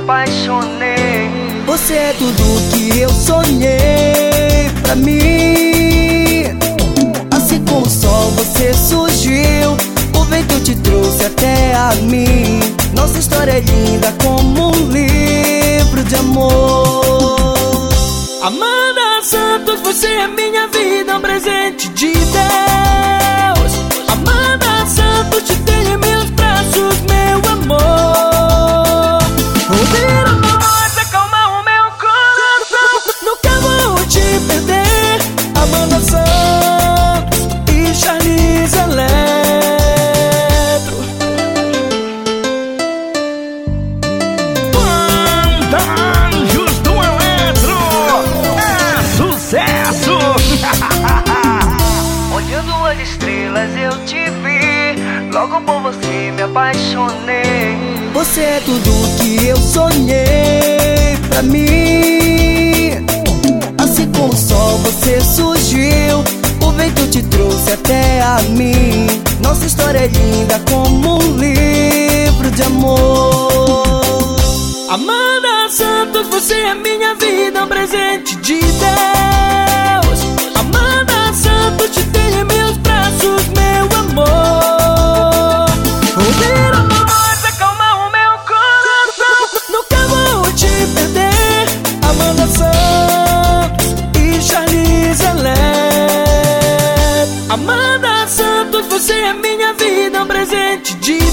apaixonei. Você é tudo que eu sonhei pra mim. Assim como o sol você surgiu, o vento te trouxe até a mim. Nossa história é linda como um livro de amor. Amanda Santos, você é minha vida, um presente de Deus. Amanda Santos, te tenho em meus braços, meu amor. Ouvir a voz acalma o meu coração, nunca vou te perder. Amanda Santos e Charlize Eletro. Anjos do Eletro é sucesso! Olhando as estrelas eu te vi, logo por você me apaixonei. Você é tudo que eu sonhei pra mim. Assim como o sol você surgiu, o vento te trouxe até a mim. Nossa história é linda como um livro de amor. Amanda Santos, você é minha vida, um presente de Deus. Amanda Santos, te tenho em meus braços, meu amor. Ouvir a voz acalma o meu coração, nunca vou te perder. Amanda Santos e Charlize Eletro. Amanda Santos, você é minha vida, um presente de